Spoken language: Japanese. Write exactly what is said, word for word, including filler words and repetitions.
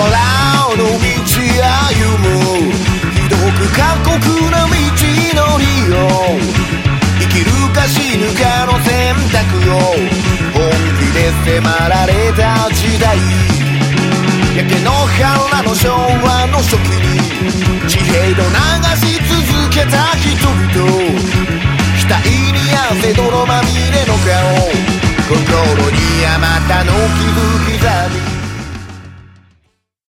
の道歩むひどく過酷な道のりを生きるか死ぬかの選択を本気で迫られた時代焼け野原の昭和の初期に地平道流し続けた人々額に汗泥まみれの顔心にあまたの傷刻み